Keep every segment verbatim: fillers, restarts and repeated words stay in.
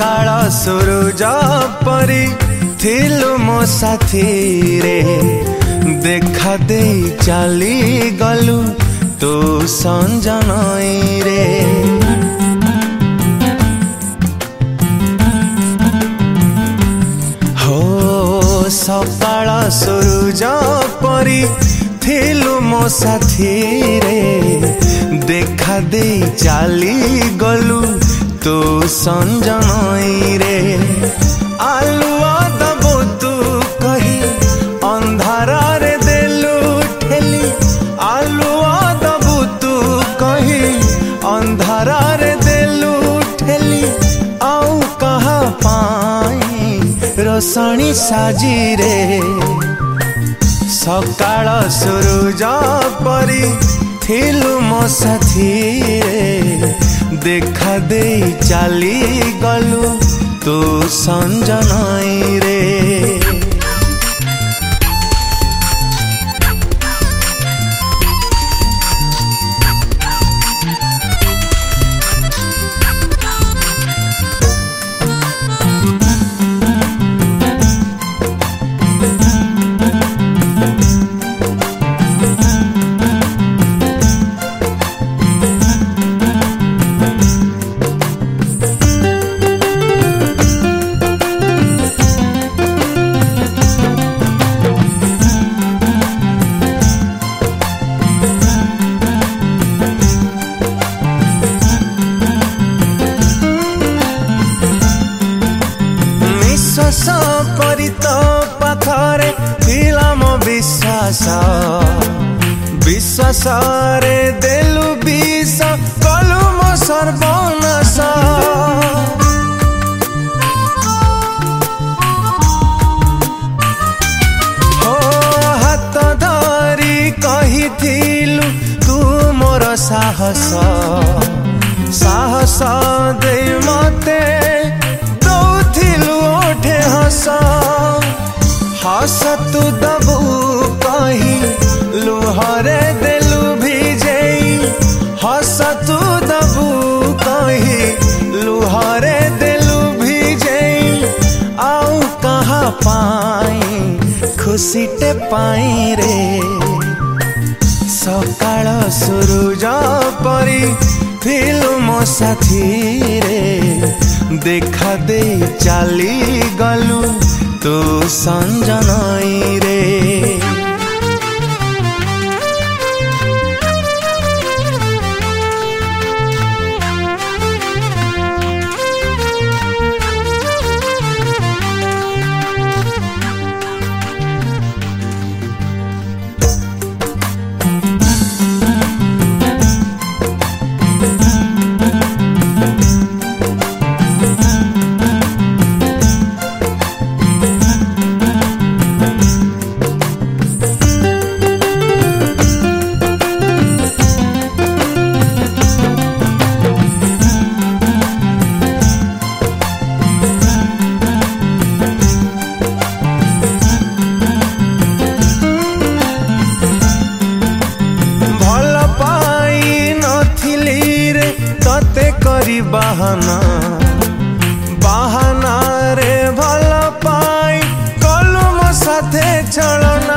सकाळ सूरज परी थिलु मो साथी रे देखा दे चली गलु तू संजनई रे। हो सकाळ सूरज परी थिलु मो साथी रे देखा दे चली गलु तू संजनई रे। आलुआ दबो तू कही अंधारा रे देलु ठेली आलुआ दबो तू कही अंधारा रे देलु ठेली आउ कहा पाई रोशनी साजी रे। सकाळ सूरज परी थिलु मो साथी रे देखा दे चली गलु तू संजनई रे। विश्वास करी तो पाखरे थिला मो विश्वास विश्वास रे देलु विष कलु मो सर्वनाश। हो हाथ धरी कहिथिलु तू मोर साहस साहस दे मते हस हस तू दबू कही लुहरे देलु भिजई हस तू दबू कही लुहरे देलु भिजई आउ कहा पाई खुशी टे पाई रे। सकाळ सूरज परी थिलु मो साथी रे देखा दे चली गलु तू संजनई रे। करी बहाना बहाना रे भल पाई कलु मो साथे चलना।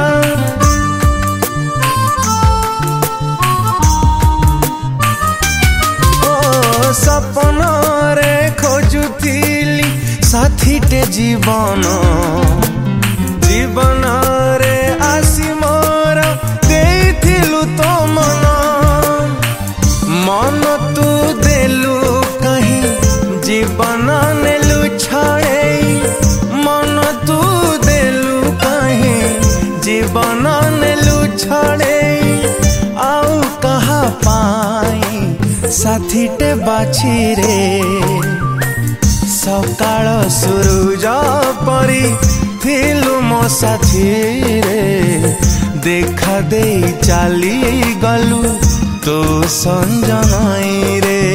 ओ सपन रे खोजुथिली साथी टे जीवन जीवन रे आसी मोर देथिलु तो मन मन तू देलु कहीं जीवन नेलु छड़े मन तू देलु कहीं जीवन नेलु छड़े आउ कहा पाई साथी टे बाछी रे। सकाळ सूरज परी थिलु मो साथी रे देखा दे चली गलु तू संजनई रे।